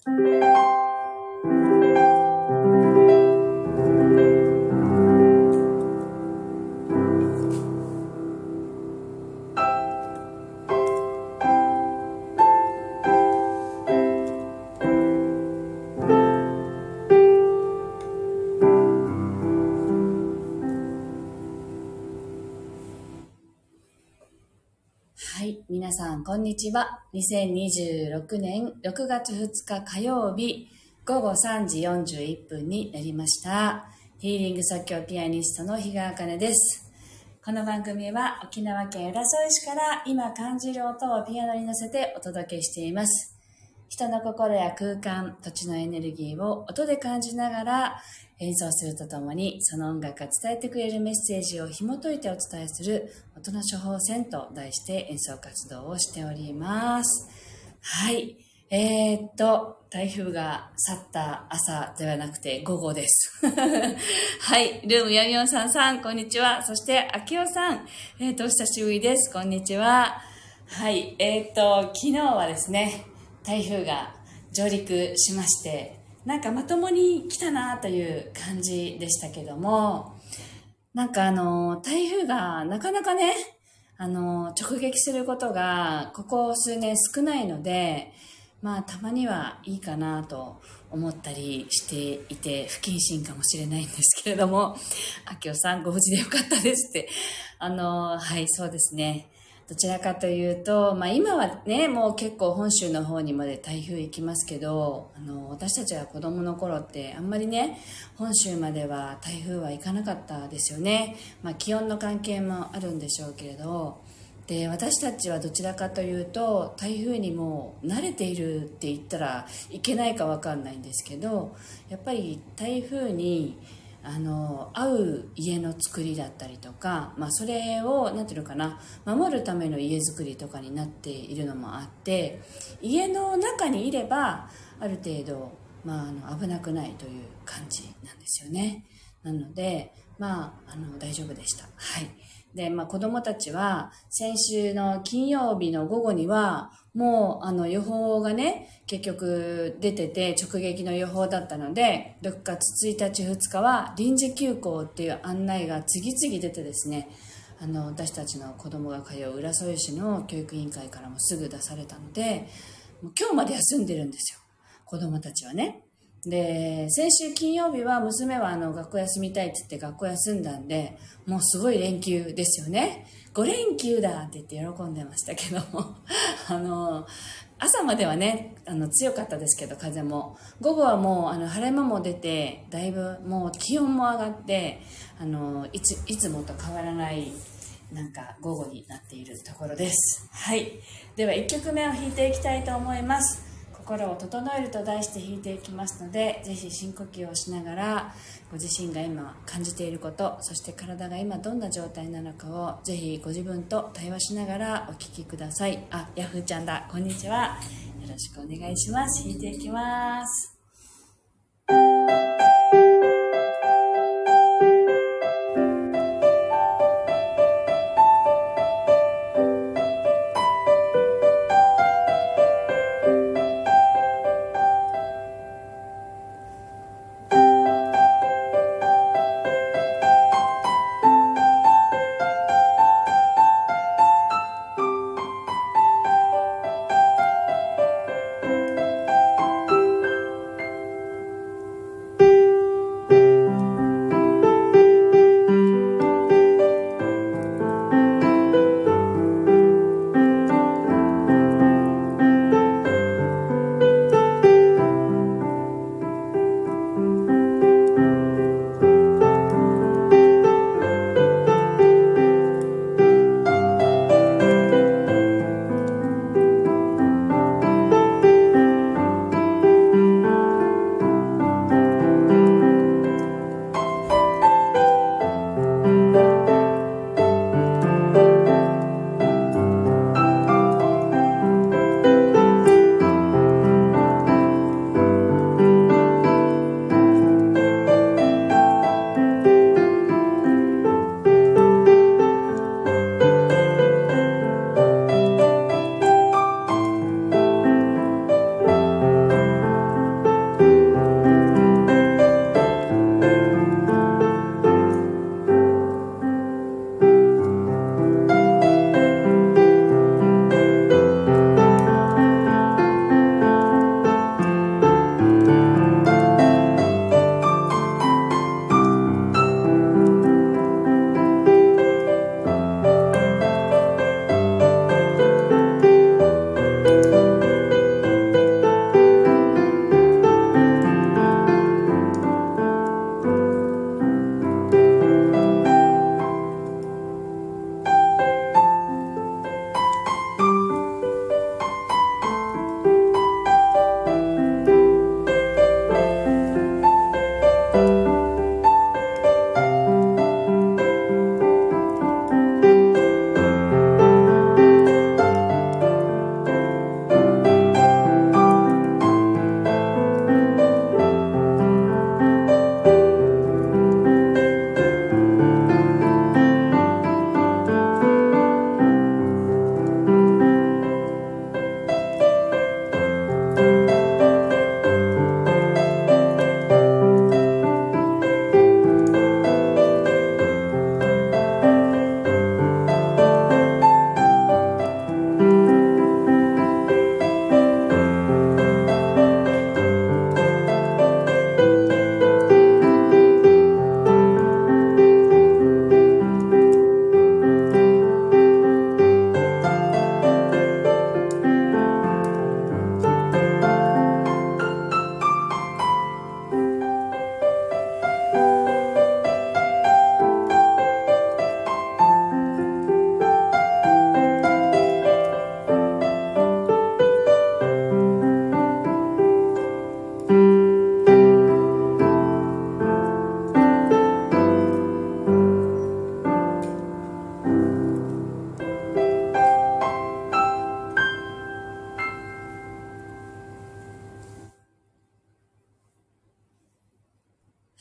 はい、皆さんこんにちは。2026年6月2日火曜日午後3時41分になりました。ヒーリング即興ピアニストの比嘉茜です。この番組は沖縄県浦添市から今感じる音をピアノに乗せてお届けしています。人の心や空間、土地のエネルギーを音で感じながら演奏するとともに、その音楽が伝えてくれるメッセージを紐解いてお伝えする音の処方箋と題して演奏活動をしております。はい。台風が去った朝ではなくて午後です。はい。ルーム4433、こんにちは。そして、あきおさん、お久しぶりです。こんにちは。はい。昨日はですね、台風が上陸しまして、なんかまともに来たなという感じでしたけども、なんか台風がなかなかね、直撃することがここ数年少ないので、まあたまにはいいかなと思ったりしていて、不謹慎かもしれないんですけれども、あきおさんご無事でよかったですって。はい、そうですね。どちらかというと、まあ今はね、もう結構本州の方にまで台風行きますけど、私たちは子供の頃ってあんまりね、本州までは台風は行かなかったですよね。まあ気温の関係もあるんでしょうけれど、で、私たちはどちらかというと、台風にもう慣れているって言ったらいけないかわかんないんですけど、やっぱり台風に合う家の作りだったりとか、まあ、それをなんていうのかな、守るための家づくりとかになっているのもあって、家の中にいればある程度、まあ、危なくないという感じなんですよね。なので、まあ、大丈夫でした。はい。で、まあ、子供たちは先週の金曜日の午後にはもう予報がね結局出てて直撃の予報だったので、6月1日2日は臨時休校っていう案内が次々出てですね、私たちの子供が通う浦添市の教育委員会からもすぐ出されたので、もう今日まで休んでるんですよ、子供たちはね。で、先週金曜日は娘は学校休みたいって言って学校休んだんで、もうすごい連休ですよね。5連休だって言って喜んでましたけども、朝まではね、強かったですけど、風も。午後はもう、晴れ間も出て、だいぶもう気温も上がって、いつもと変わらない、なんか午後になっているところです。はい。では1曲目を弾いていきたいと思います。心を整えると題して弾いていきますので、ぜひ深呼吸をしながらご自身が今感じていること、そして体が今どんな状態なのかをぜひご自分と対話しながらお聞きください。あ、ヤフーちゃんだ、こんにちは。よろしくお願いします。弾いていきます。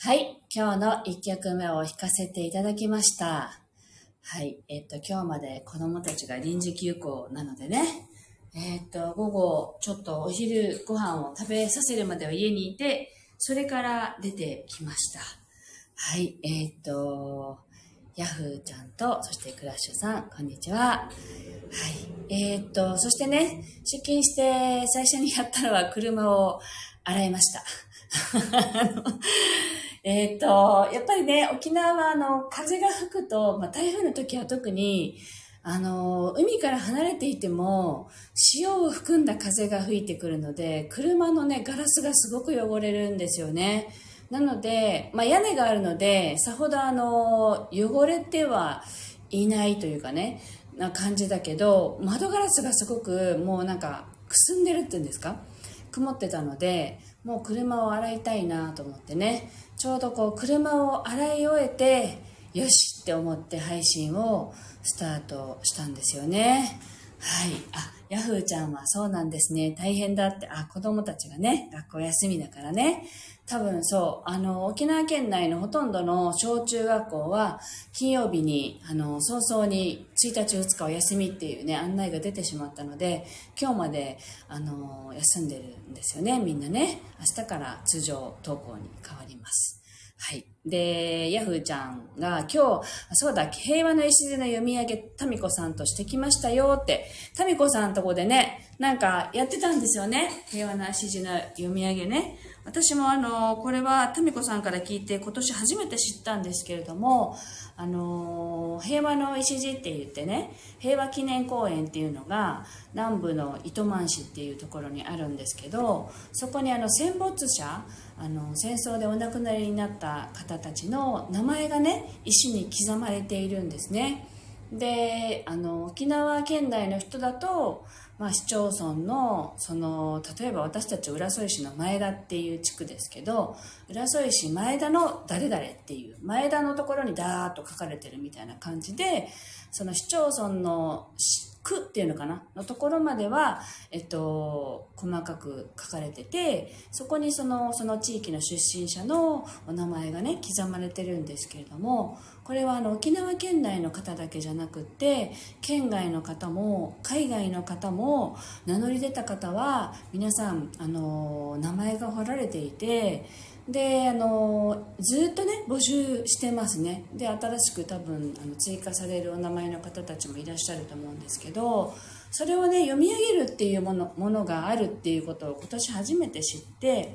はい、今日の1曲目を弾かせていただきました。はい、今日まで子供たちが臨時休校なのでね、午後ちょっとお昼ご飯を食べさせるまでは家にいて、それから出てきました。はい、ヤフーちゃんと、そしてクラッシュさん、こんにちは。はい、そしてね、出勤して最初にやったのは車を洗いました。やっぱりね、沖縄は風が吹くと、台風の時は特に、海から離れていても、潮を含んだ風が吹いてくるので、車のね、ガラスがすごく汚れるんですよね。なので、屋根があるので、さほど汚れてはいないというかね、な感じだけど、窓ガラスがすごくもうなんか、くすんでるっていうんですか？曇ってたので、もう車を洗いたいなと思ってね、ちょうどこう車を洗い終えて、よしって思って配信をスタートしたんですよね。はい。ヤフーちゃんはそうなんですね。大変だって。子供たちがね、学校休みだからね。多分そう、沖縄県内のほとんどの小中学校は、金曜日に、早々に1日2日お休みっていうね、案内が出てしまったので、今日まで、休んでるんですよね、みんなね。明日から通常登校に変わります。はい。で、ヤフーちゃんが今日、そうだ、平和の礎の読み上げ、タミコさんとしてきましたよって、タミコさんとこでね、なんかやってたんですよね。平和の礎の読み上げね。私もこれはタミコさんから聞いて今年初めて知ったんですけれども、平和の礎って言ってね、平和記念公園っていうのが南部の糸満市っていうところにあるんですけど、そこに戦没者、戦争でお亡くなりになった方たちの名前がね、石に刻まれているんですね。で、沖縄県内の人だと、市町村の例えば私たち浦添市の前田っていう地区ですけど、浦添市前田の誰々っていう前田のところにダーッと書かれてるみたいな感じで、その市町村の区っていうのかなのところまでは、細かく書かれてて、そこにその地域の出身者のお名前がね刻まれてるんですけれども、これは沖縄県内の方だけじゃなくって、県外の方も海外の方も名乗り出た方は皆さん名前が彫られていて、でずっとね募集してますね。で新しく多分追加されるお名前の方たちもいらっしゃると思うんですけど、それをね読み上げるっていうものがあるっていうことを今年初めて知って、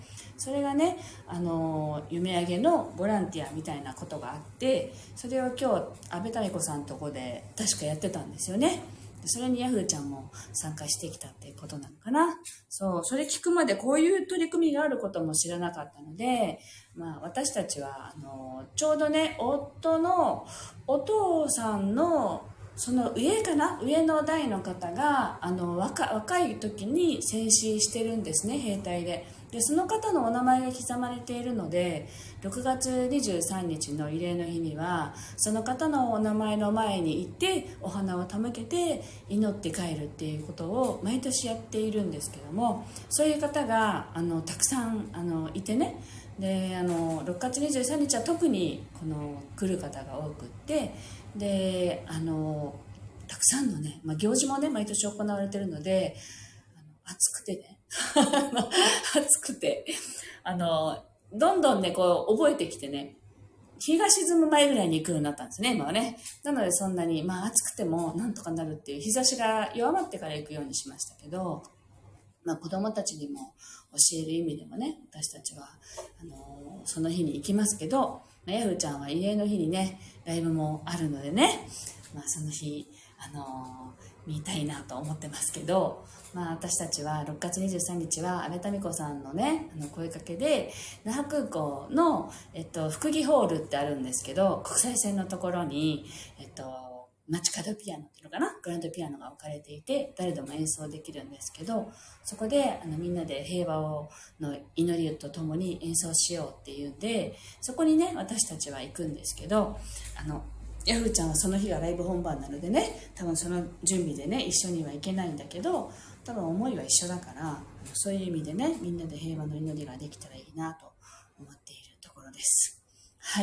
それがね読み上げのボランティアみたいなことがあって、それを今日安倍民子さんのとこで確かやってたんですよね。それにヤフーちゃんも参加してきたっていうことなのかな。そう、それ聞くまでこういう取り組みがあることも知らなかったので、私たちはちょうどね夫のお父さんのその上かな、上の代の方が若い時に戦死してるんですね、兵隊で。でその方のお名前が刻まれているので、6月23日の慰霊の日にはその方のお名前の前に行ってお花を手向けて祈って帰るっていうことを毎年やっているんですけども、そういう方がたくさんいてね、で6月23日は特に来る方が多くって、でたくさんのね、行事もね毎年行われてるので、暑くてね暑くてどんどんねこう覚えてきてね、日が沈む前ぐらいに行くようになったんですね、今はね。なのでそんなに暑くてもなんとかなるっていう、日差しが弱まってから行くようにしましたけど、子供たちにも教える意味でもね、私たちはその日に行きますけど、ヤフーちゃんは慰霊の日にねライブもあるのでね、その日見たいなと思ってますけど、私たちは6月23日は安倍民子さんのね声かけで那覇空港の、福木ホールってあるんですけど、国際線のところに街角ピアノっていうのかな、グランドピアノが置かれていて、誰でも演奏できるんですけど、そこでみんなで平和の祈りとともに演奏しようっていうんで、そこにね私たちは行くんですけど、ヤフーちゃんはその日がライブ本番なのでね、多分その準備でね一緒には行けないんだけど、多分思いは一緒だから、そういう意味でねみんなで平和の祈りができたらいいなと思っているところです。 はい。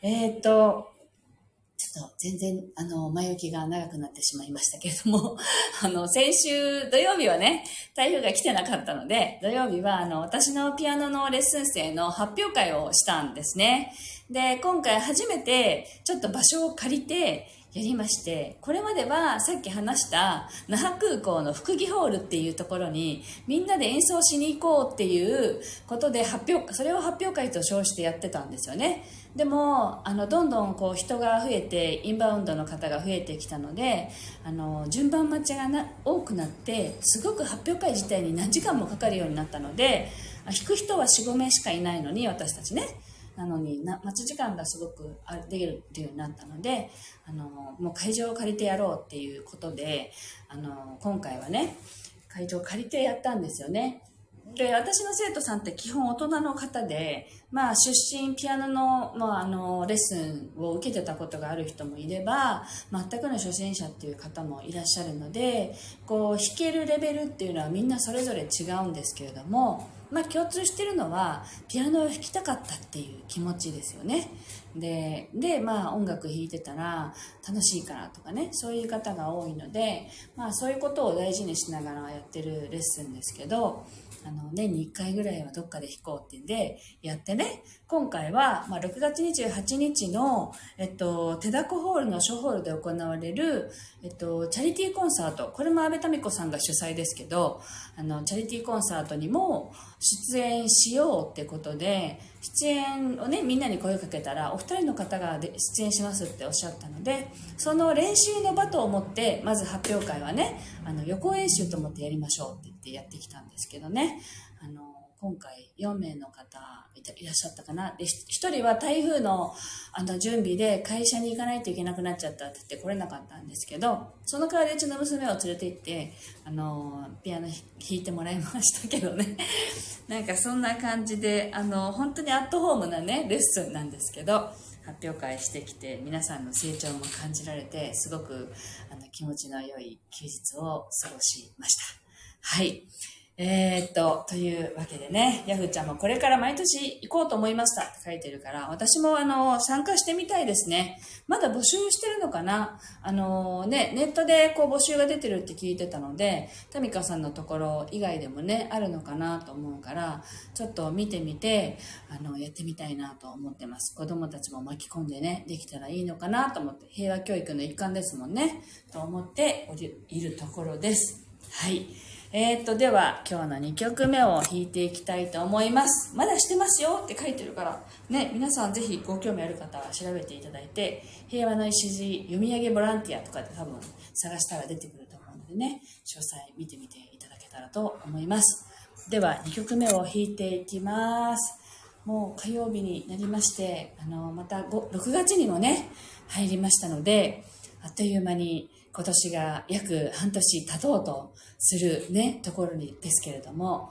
ちょっと全然、前置きが長くなってしまいましたけれども、先週土曜日はね、台風が来てなかったので、土曜日は、私のピアノのレッスン生の発表会をしたんですね。で、今回初めて、ちょっと場所を借りて、やりまして、これまではさっき話した那覇空港の福木ホールっていうところにみんなで演奏しに行こうっていうことでそれを発表会と称してやってたんですよね。でもどんどんこう人が増えてインバウンドの方が増えてきたので順番待ちが多くなってすごく発表会自体に何時間もかかるようになったので弾く人は4、5名しかいないのに私たちねなのに待ち時間がすごくできるっていうようになったのでもう会場を借りてやろうっていうことで今回はね会場を借りてやったんですよね。で私の生徒さんって基本大人の方で、まあ、出身ピアノの、レッスンを受けてたことがある人もいれば全くの初心者っていう方もいらっしゃるのでこう弾けるレベルっていうのはみんなそれぞれ違うんですけれども、まあ、共通してるのはピアノを弾きたかったっていう気持ちですよね。で、まあ、音楽弾いてたら楽しいからとかねそういう方が多いので、まあ、そういうことを大事にしながらやってるレッスンですけど年に1回ぐらいはどっかで弾こうってんでやってね今回は、6月28日の、手だこホールの小ホールで行われる、チャリティーコンサートこれも阿部民子さんが主催ですけどチャリティーコンサートにも出演しようってことで出演をねみんなに声をかけたらお二人の方が出演しますっておっしゃったのでその練習の場と思ってまず発表会はね予行演習と思ってやりましょうって言ってやってきたんですけどね今回4名の方いらっしゃったかなで1人は台風の準備で会社に行かないといけなくなっちゃったって言って来れなかったんですけどその代わりうちの娘を連れて行ってピアノ弾いてもらいましたけどねなんかそんな感じで本当にアットホームなねレッスンなんですけど発表会してきて皆さんの成長も感じられてすごく気持ちの良い休日を過ごしました。はい。というわけでね、ヤフーちゃんもこれから毎年行こうと思いましたって書いてるから、私も参加してみたいですね。まだ募集してるのかなネットでこう募集が出てるって聞いてたので、タミカさんのところ以外でもね、あるのかなと思うから、ちょっと見てみて、やってみたいなと思ってます。子供たちも巻き込んでね、できたらいいのかなと思って、平和教育の一環ですもんね、と思っているところです。はい。では今日の2曲目を弾いていきたいと思います。まだしてますよって書いてるからね、皆さんぜひご興味ある方は調べていただいて平和の礎読み上げボランティアとかで多分探したら出てくると思うのでね詳細見てみていただけたらと思います。では2曲目を弾いていきます。もう火曜日になりましてまた6月にもね入りましたのであっという間に今年が約半年経とうとするねところにですけれども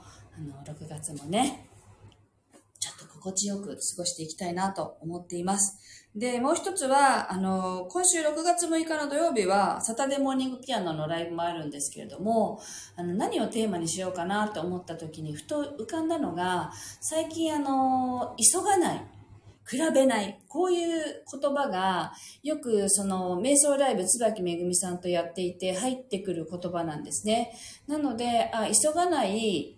6月もねちょっと心地よく過ごしていきたいなと思っています。でもう一つは今週6月6日の土曜日はサタデーモーニングピアノのライブもあるんですけれども何をテーマにしようかなと思った時にふと浮かんだのが最近急がない比べない。こういう言葉がよくその瞑想ライブ椿めぐみさんとやっていて入ってくる言葉なんですね。なので、急がない、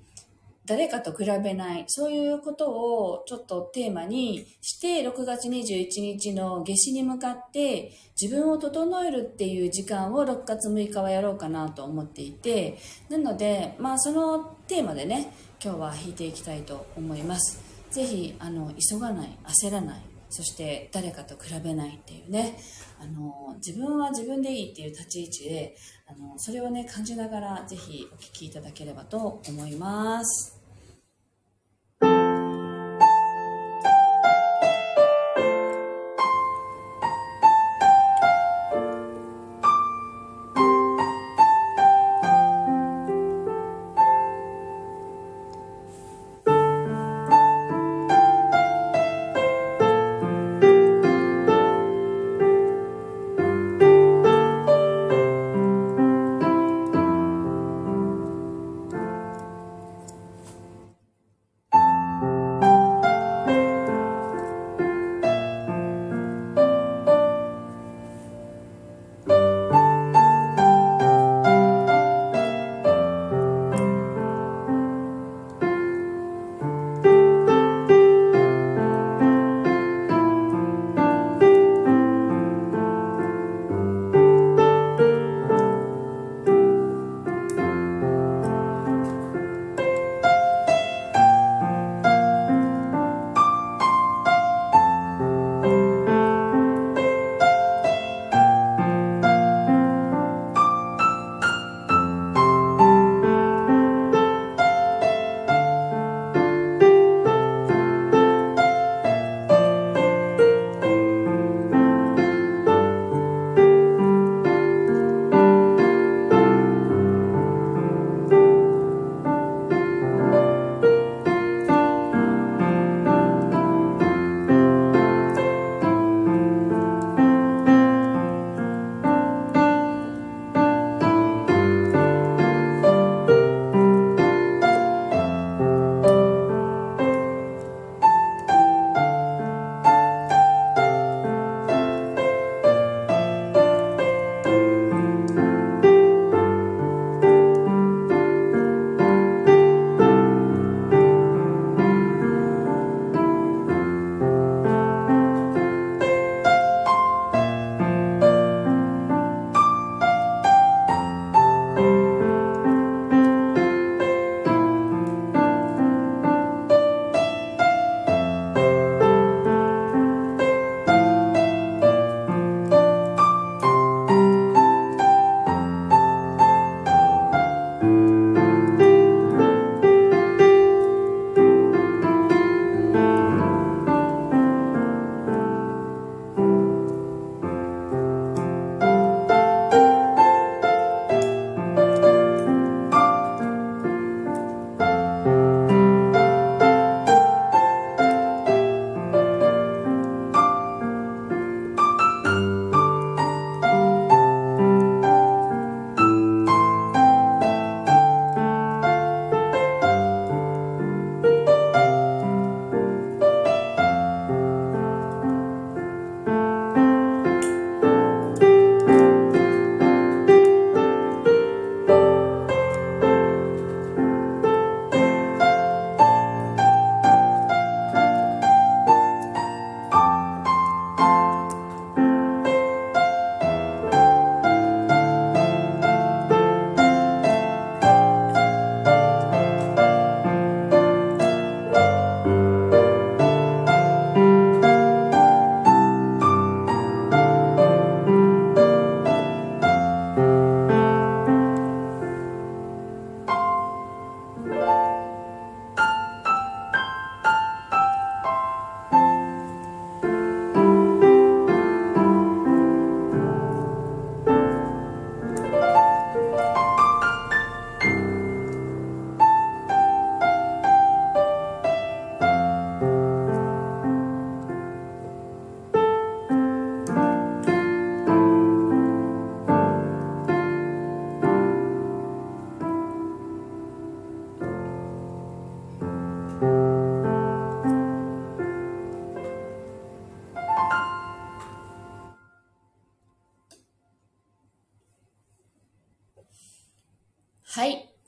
誰かと比べない、そういうことをちょっとテーマにして6月21日の夏至に向かって自分を整えるっていう時間を6月6日はやろうかなと思っていて、なので、そのテーマでね、今日は弾いていきたいと思います。ぜひ急がない、焦らない、そして誰かと比べないっていうね自分は自分でいいっていう立ち位置でそれをね感じながらぜひお聞きいただければと思います。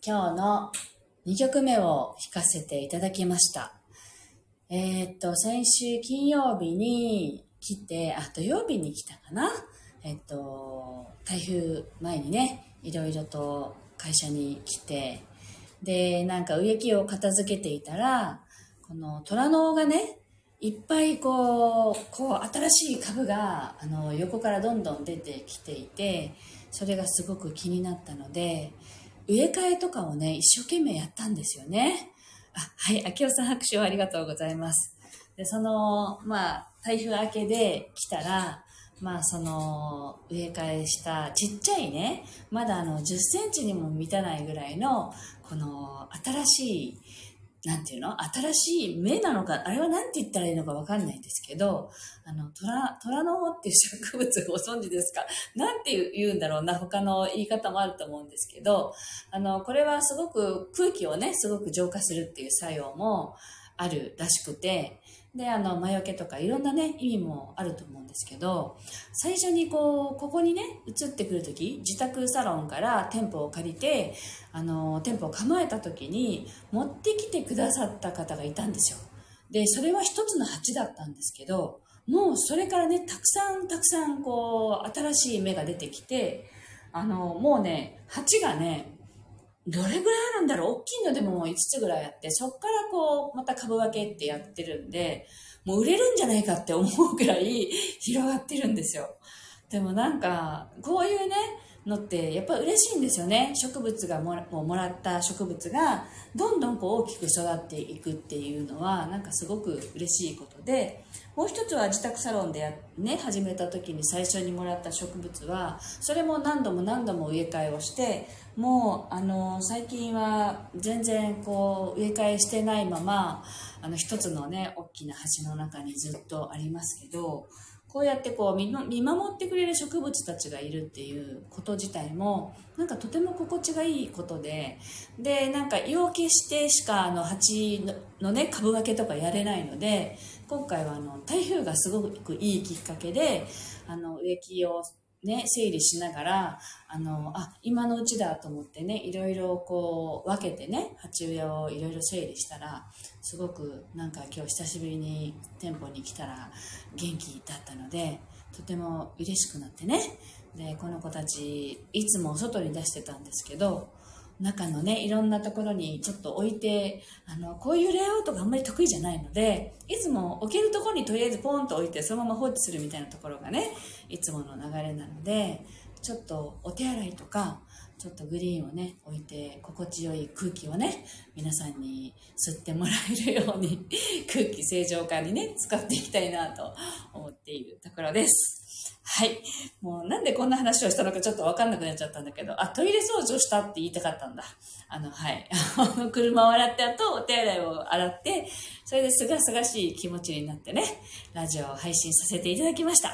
今日の2曲目を弾かせていただきました。先週金曜日に来て、土曜日に来たかな。台風前にね、いろいろと会社に来て、で、なんか植木を片付けていたら、この虎の尾がね、いっぱいこう新しい株が横からどんどん出てきていて、それがすごく気になったので、植え替えとかをね、一生懸命やったんですよね。はい、秋代さん拍手をありがとうございます。で、台風明けで来たら、植え替えしたちっちゃいね、まだ10センチにも満たないぐらいの、この新しい、新しい芽なのか、あれはなんて言ったらいいのかわかんないんですけど、虎の尾っていう植物ご存知ですか？なんて言うんだろうな、他の言い方もあると思うんですけど、これはすごく空気をね、すごく浄化するっていう作用もあるらしくて、で、魔除けとかいろんなね、意味もあると思うんですけど、最初にここにね、移ってくるとき、自宅サロンから店舗を借りて、店舗を構えたときに、持ってきてくださった方がいたんですよ。で、それは一つの鉢だったんですけど、もうそれからね、たくさん新しい芽が出てきて、もうね、鉢がね、どれぐらいあるんだろう、大きいのでも5つぐらいあって、そっからまた株分けってやってるんで、もう売れるんじゃないかって思うくらい広がってるんですよ。でもこういうね、のってやっぱり嬉しいんですよね。植物がもらった植物がどんどん大きく育っていくっていうのはすごく嬉しいことで、もう一つは自宅サロンで始めた時に最初にもらった植物は、それも何度も植え替えをして、もう最近は全然植え替えしてないまま一つのね、大きな鉢の中にずっとありますけど、こうやって見守ってくれる植物たちがいるっていうこと自体もとても心地がいいことで、意を決してしか鉢のね、株分けとかやれないので、今回は台風がすごくいいきっかけで植木をね、整理しながら、今のうちだと思ってね、いろいろ分けてね、鉢植えをいろいろ整理したら、すごく今日久しぶりに店舗に来たら元気だったので、とても嬉しくなってね。で、この子たち、いつも外に出してたんですけど、中のね、いろんなところにちょっと置いて、こういうレイアウトがあんまり得意じゃないので、いつも置けるところにとりあえずポンと置いてそのまま放置するみたいなところがね、いつもの流れなので、ちょっとお手洗いとか、ちょっとグリーンをね、置いて心地よい空気をね、皆さんに吸ってもらえるように空気清浄化にね、使っていきたいなと思っているところです。はい。もうなんでこんな話をしたのかちょっとわかんなくなっちゃったんだけど、トイレ掃除をしたって言いたかったんだ。はい。車を洗ってお手洗いを洗って、それで清々しい気持ちになってね、ラジオを配信させていただきました。はい。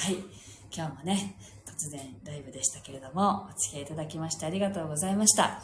今日もね、突然ライブでしたけれども、お付き合いいただきましてありがとうございました。はい。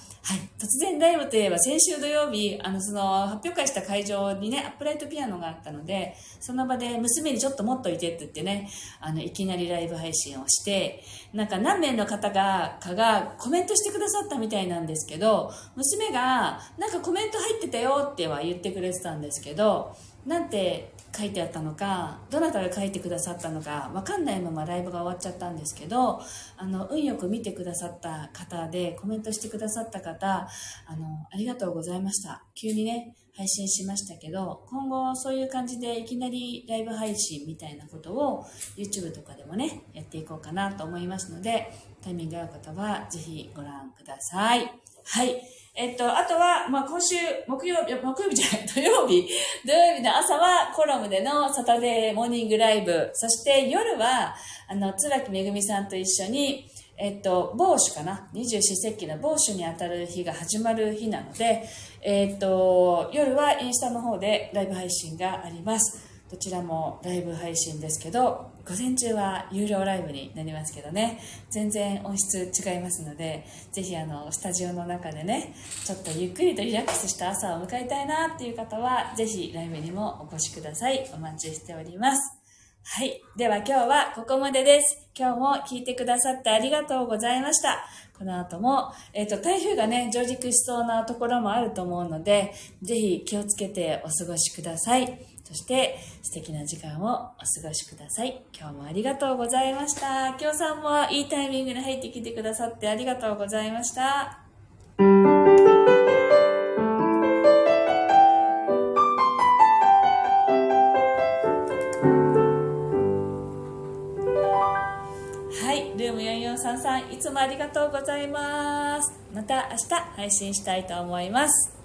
突然ライブといえば先週土曜日、その発表会した会場にね、アップライトピアノがあったので、その場で娘にちょっと持っといてって言ってね、いきなりライブ配信をして、何名の方がコメントしてくださったみたいなんですけど、娘がコメント入ってたよっては言ってくれてたんですけど、なんて書いてあったのか、どなたが書いてくださったのか分かんないままライブが終わっちゃったんですけど、運よく見てくださった方でコメントしてくださった方、ありがとうございました。急にね、配信しましたけど、今後そういう感じでいきなりライブ配信みたいなことを YouTube とかでもね、やっていこうかなと思いますので、タイミング合う方はぜひご覧ください。はい。あとは、今週、土曜日の朝はコラムでのサタデーモーニングライブ、そして夜は、椿めぐみさんと一緒に、某種かな、二十四節気の某種にあたる日が始まる日なので、夜はインスタの方でライブ配信があります。どちらもライブ配信ですけど、午前中は有料ライブになりますけどね、全然音質違いますので、ぜひスタジオの中でね、ちょっとゆっくりとリラックスした朝を迎えたいなっていう方は、ぜひライブにもお越しください。お待ちしております。 はい。では今日はここまでです。今日も聞いてくださってありがとうございました。この後も、台風がね、上陸しそうなところもあると思うので、ぜひ気をつけてお過ごしください。そして素敵な時間をお過ごしください。今日もありがとうございました。今日さんもいいタイミングで入ってきてくださってありがとうございました。はい、ルーム4433いつもありがとうございます。また明日配信したいと思います。